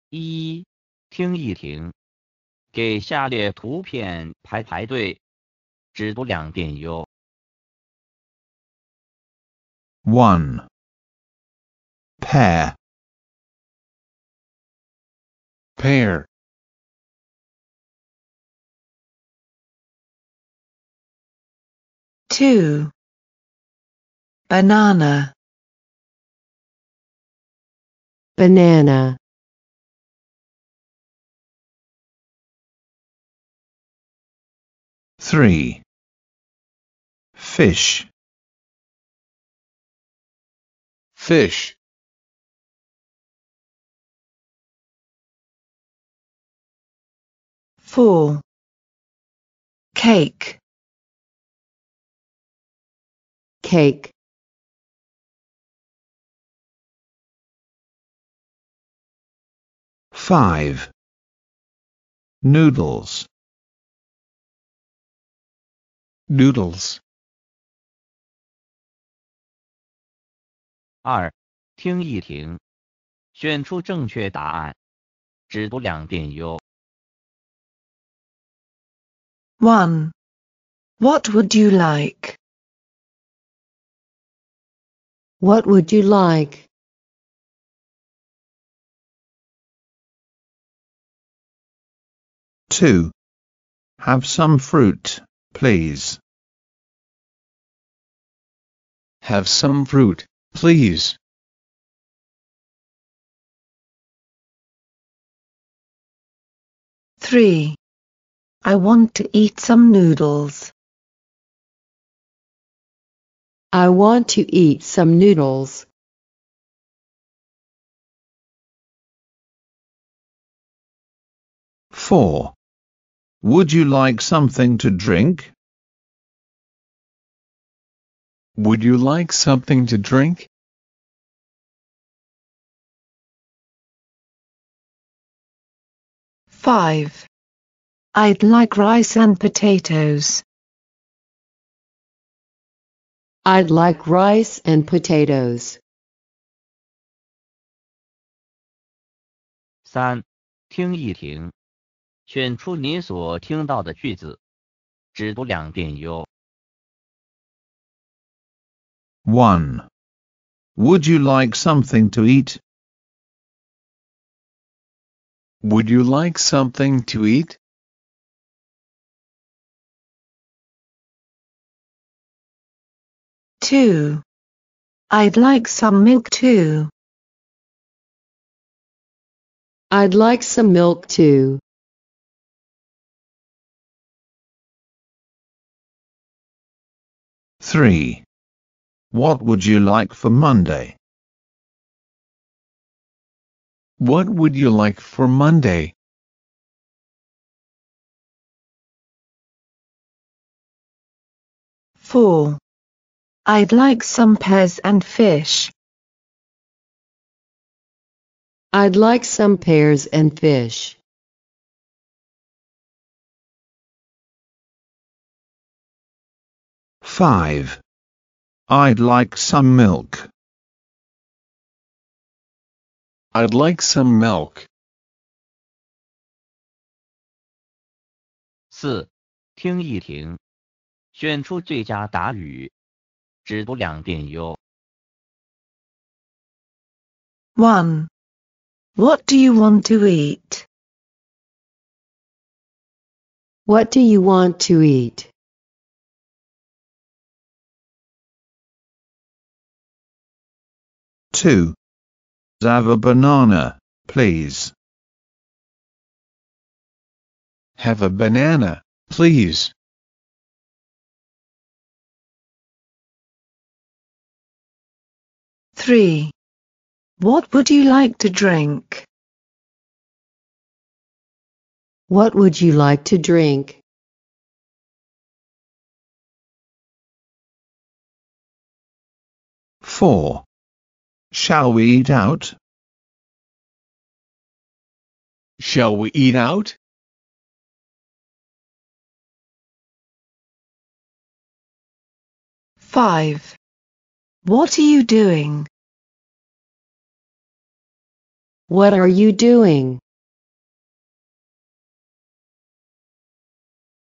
一，听一听，给下列图片排队，只读2遍哟。 1. Pear. pear, 2. Banana. banana, 3. Fish. fish, 4. Cake. cake, 5. Noodles. noodles, 2，听一听，选出正确答案，只读2遍哟。 1. What would you like? what would you like? 2. Have some fruit, please. have some fruit, please. 3. I want to eat some noodles. I want to eat some noodles. 4. Would you like something to drink? Would you like something to drink? 5. I'd like rice and potatoes. I'd like rice and potatoes. 3，听一听，选出你所听到的句子，只读2遍哟。 1. Would you like something to eat? Would you like something to eat? 2. I'd like some milk too. I'd like some milk too. 3. What would you like for Monday? What would you like for Monday? 4. I'd like some pears and fish. I'd like some pears and fish. 5. I'd like some milk. I'd like some milk. 4，听一听，选出最佳答语，只读2遍哟。 1. What do you want to eat? What do you want to eat? 2. Have a banana, please. Have a banana, please. 3. What would you like to drink? What would you like to drink? 4. Shall we eat out? Shall we eat out? 5. What are you doing? What are you doing?